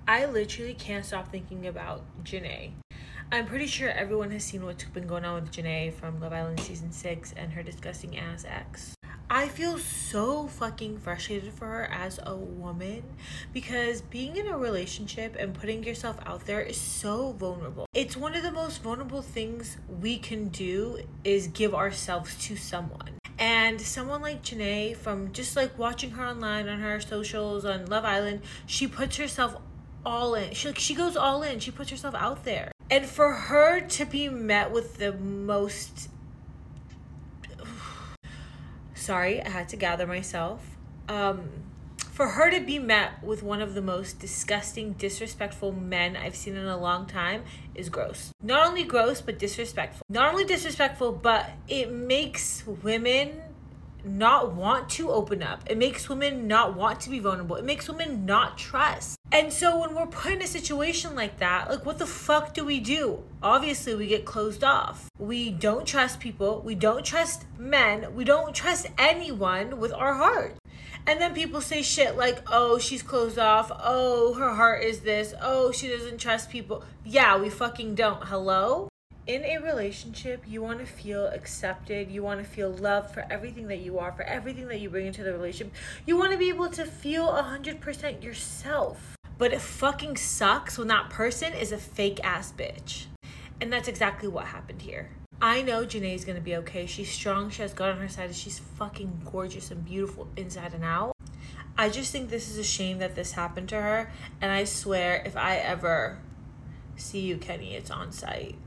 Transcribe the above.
I literally can't stop thinking about Janae. I'm pretty sure everyone has seen what's been going on with Janae from Love Island Season 6 and her disgusting ass ex. I feel so fucking frustrated for her as a woman because being in a relationship and putting yourself out there is so vulnerable. It's one of the most vulnerable things we can do is give ourselves to someone. And someone like Janae, from just like watching her online on her socials on Love Island, she puts herself all in. She goes all in. She puts herself out there. And for her to be met with the most... Sorry, I had to gather myself. For her to be met with one of the most disgusting, disrespectful men I've seen in a long time is gross. Not only gross, but disrespectful. Not only disrespectful, but it makes women not want to open up. It makes women not want to be vulnerable. It makes women not trust. And so when we're put in a situation like that, like, what the fuck do? Obviously, we get closed off. We don't trust people. We don't trust men. We don't trust anyone with our heart. And then people say shit like, oh, she's closed off. Oh, her heart is this. Oh, she doesn't trust people. Yeah, we fucking don't. Hello? In a relationship, you want to feel accepted. You want to feel loved for everything that you are, for everything that you bring into the relationship. You want to be able to feel 100% yourself. But it fucking sucks when that person is a fake ass bitch. And that's exactly what happened here. I know Janae's gonna be okay. She's strong. She has God on her side. And she's fucking gorgeous and beautiful inside and out. I just think this is a shame that this happened to her. And I swear, if I ever see you, Kenny, it's on site.